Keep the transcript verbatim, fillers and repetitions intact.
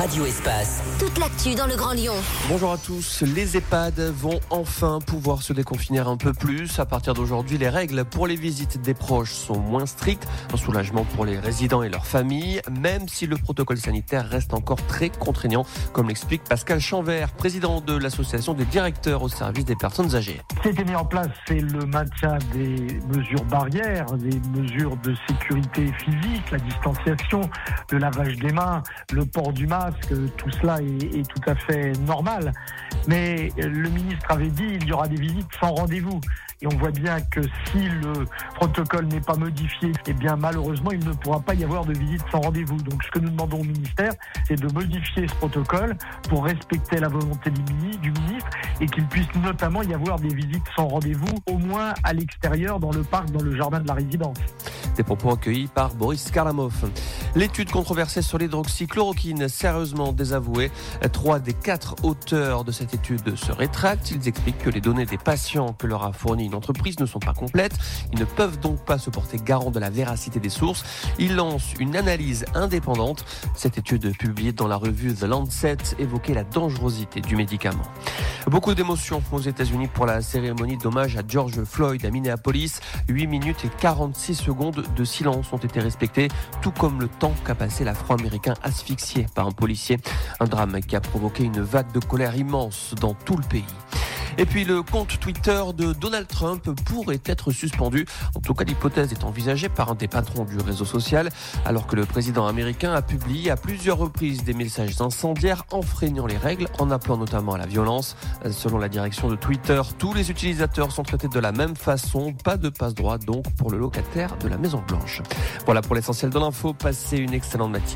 Radio Espace. Toute l'actu dans le Grand Lyon. Bonjour à tous. Les EHPAD vont enfin pouvoir se déconfiner un peu plus. À partir d'aujourd'hui, les règles pour les visites des proches sont moins strictes. Un soulagement pour les résidents et leurs familles, même si le protocole sanitaire reste encore très contraignant, comme l'explique Pascal Chanvert, président de l'association des directeurs au service des personnes âgées. Ce qui a été mis en place, c'est le maintien des mesures barrières, des mesures de sécurité physique, la distanciation, le lavage des mains, le port du masque, tout cela est, est tout à fait normal. Mais le ministre avait dit qu'il y aura des visites sans rendez-vous. Et on voit bien que si le protocole n'est pas modifié, eh bien malheureusement, il ne pourra pas y avoir de visite sans rendez-vous. Donc ce que nous demandons au ministère, c'est de modifier ce protocole pour respecter la volonté du ministre et qu'il puisse notamment y avoir des visites sans rendez-vous, au moins à l'extérieur, dans le parc, dans le jardin de la résidence. Des propos recueillis par Boris Karlamov. L'étude controversée sur l'hydroxychloroquine, sérieusement désavouée. Trois des quatre auteurs de cette étude se rétractent. Ils expliquent que les données des patients que leur a fournies une entreprise ne sont pas complètes. Ils ne peuvent donc pas se porter garant de la véracité des sources. Ils lancent une analyse indépendante. Cette étude publiée dans la revue The Lancet évoquait la dangerosité du médicament. Beaucoup d'émotions aux États-Unis pour la cérémonie d'hommage à George Floyd à Minneapolis. huit minutes et quarante-six secondes de silence ont été respectées, tout comme le temps qu'a passé l'Afro-Américain asphyxié par un policier. Un drame qui a provoqué une vague de colère immense dans tout le pays. Et puis le compte Twitter de Donald Trump pourrait être suspendu. En tout cas, l'hypothèse est envisagée par un des patrons du réseau social, alors que le président américain a publié à plusieurs reprises des messages incendiaires enfreignant les règles, en appelant notamment à la violence. Selon la direction de Twitter, tous les utilisateurs sont traités de la même façon. Pas de passe-droit donc pour le locataire de la Maison Blanche. Voilà pour l'essentiel de l'info. Passez une excellente matinée.